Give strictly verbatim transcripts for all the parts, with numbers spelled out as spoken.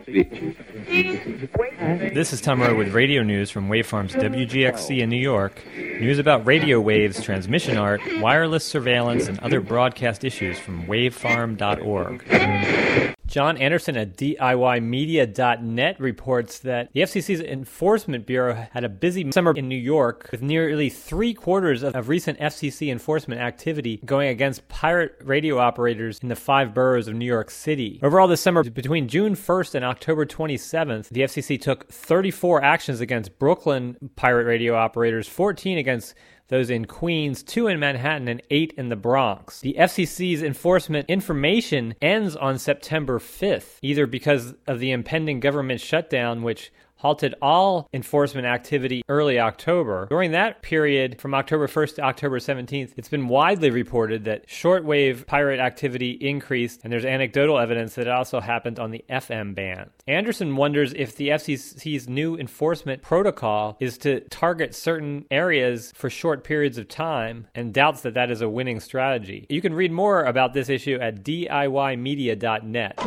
This is Tom Rowe with radio news from Waveform's W G X C in New York. News about radio waves, transmission art, wireless surveillance, and other broadcast issues from wavefarm dot org. John Anderson at D I Y media dot net reports that the F C C's Enforcement Bureau had a busy summer in New York, with nearly three quarters of, of recent F C C enforcement activity going against pirate radio operators in the five boroughs of New York City. Overall this summer, between June first and October twenty-seventh, the F C C took thirty-four actions against Brooklyn pirate radio operators, fourteen against those in Queens, two in Manhattan, and eight in the Bronx. The F C C's enforcement information ends on September fifth, either because of the impending government shutdown, which halted all enforcement activity early October. During that period, from October first to October seventeenth, it's been widely reported that shortwave pirate activity increased, and there's anecdotal evidence that it also happened on the F M band. Anderson wonders if the F C C's new enforcement protocol is to target certain areas for short periods of time, and doubts that that is a winning strategy. You can read more about this issue at D I Y media dot net.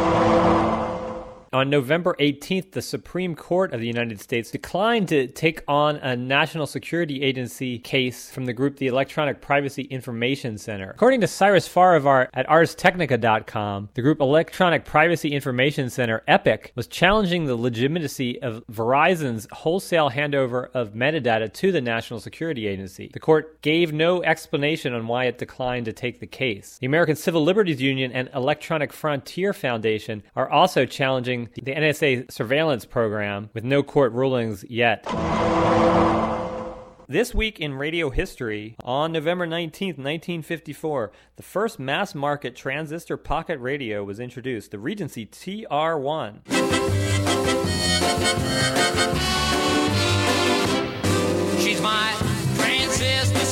On November eighteenth, the Supreme Court of the United States declined to take on a National Security Agency case from the group the Electronic Privacy Information Center. According to Cyrus Farivar at ars technica dot com, the group Electronic Privacy Information Center, EPIC, was challenging the legitimacy of Verizon's wholesale handover of metadata to the National Security Agency. The court gave no explanation on why it declined to take the case. The American Civil Liberties Union and Electronic Frontier Foundation are also challenging the N S A surveillance program, with no court rulings yet. This week in radio history, on November nineteenth, nineteen fifty-four, the first mass-market transistor pocket radio was introduced, the Regency T R one. She's my transistor